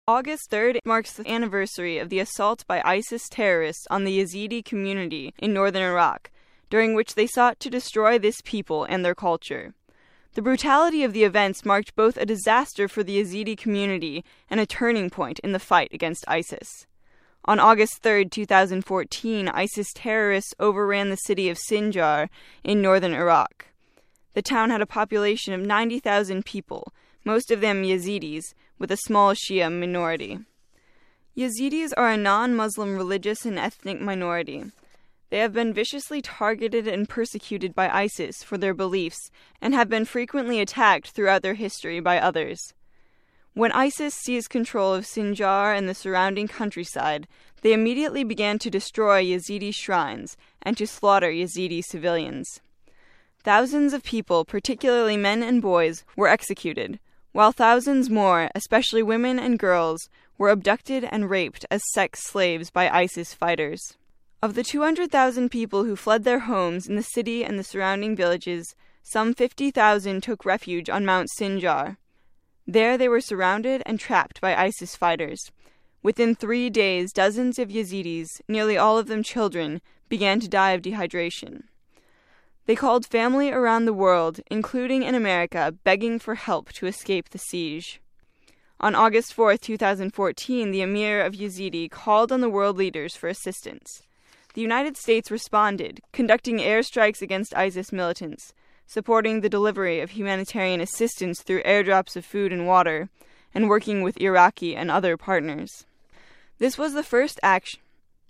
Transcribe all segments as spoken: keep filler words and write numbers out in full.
August third marks the anniversary of the assault by ISIS terrorists on the Yazidi community in northern Iraq, during which they sought to destroy this people and their culture. The brutality of the events marked both a disaster for the Yazidi community and a turning point in the fight against ISIS. On August third, two thousand fourteen, ISIS terrorists overran the city of Sinjar in northern Iraq. The town had a population of ninety thousand people, most of them Yazidis, with a small Shia minority. Yazidis are a non-Muslim religious and ethnic minority. They have been viciously targeted and persecuted by ISIS for their beliefs and have been frequently attacked throughout their history by others. When ISIS seized control of Sinjar and the surrounding countryside, they immediately began to destroy Yazidi shrines and to slaughter Yazidi civilians. Thousands of people, particularly men and boys, were executed, while thousands more, especially women and girls, were abducted and raped as sex slaves by ISIS fighters. Of the two hundred thousand people who fled their homes in the city and the surrounding villages, some fifty thousand took refuge on Mount Sinjar. There they were surrounded and trapped by ISIS fighters. Within three days, dozens of Yazidis, nearly all of them children, began to die of dehydration. They called family around the world, including in America, begging for help to escape the siege. On August fourth, two thousand fourteen, the Emir of Yazidi called on the world leaders for assistance. The United States responded, conducting airstrikes against ISIS militants, supporting the delivery of humanitarian assistance through airdrops of food and water, and working with Iraqi and other partners. This was the first action...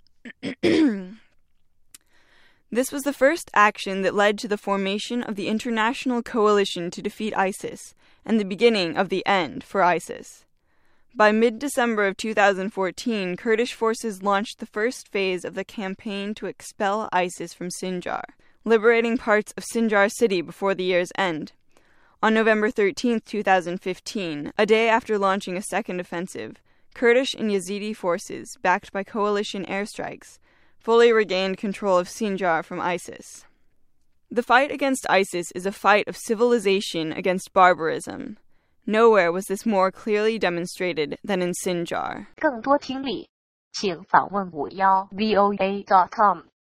This was the first action that led to the formation of the International Coalition to Defeat ISIS, and the beginning of the end for ISIS. By mid-December of two thousand fourteen, Kurdish forces launched the first phase of the campaign to expel ISIS from Sinjar, liberating parts of Sinjar city before the year's end. On November thirteenth, two thousand fifteen, a day after launching a second offensive, Kurdish and Yazidi forces, backed by coalition airstrikes, fully regained control of Sinjar from ISIS. The fight against ISIS is a fight of civilization against barbarism. Nowhere was this more clearly demonstrated than in Sinjar. 更多听力，请访问五幺 V O A dot com。